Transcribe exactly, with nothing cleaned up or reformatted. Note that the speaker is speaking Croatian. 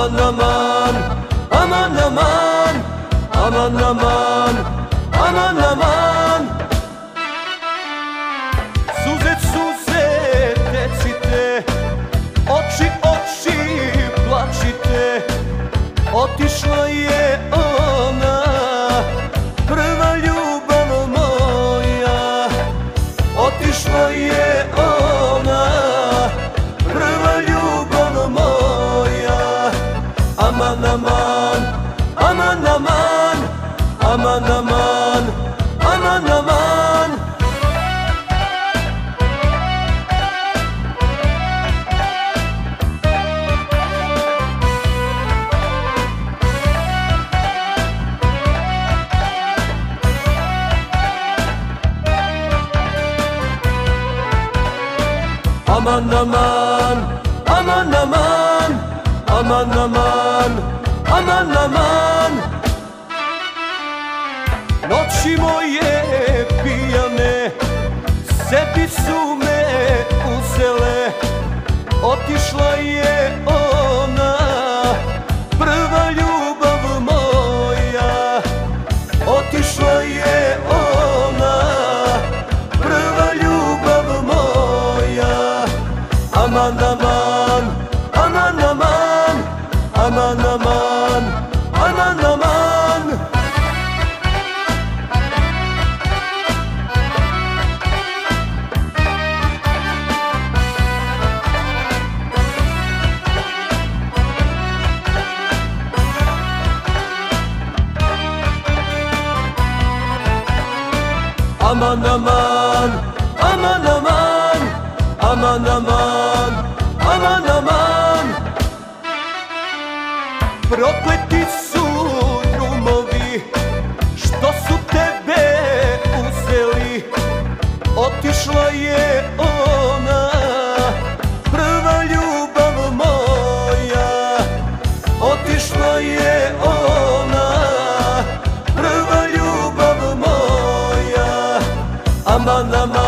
Aman aman, aman aman, aman aman, aman aman. Suze, suze, tecite, oči, oči, plačite. Otišla je ona, prva ljubav moja. Otišla je ona, prva ljubav moja. Aman aman, aman aman, aman aman, aman aman. Aman aman, aman aman, aman aman, aman aman. Noći moje pijane sebi su me uzele. Otišla je ona, prva ljubav moja. Otišla je ona, prva ljubav moja. Aman aman, aman aman, aman aman, aman aman. Aman aman, aman aman, aman aman, aman aman. Prokleti su drumovi što su tebe uzeli. Otišla je ona, prva ljubav moja. Otišla je ona, prva ljubav moja. Aman aman.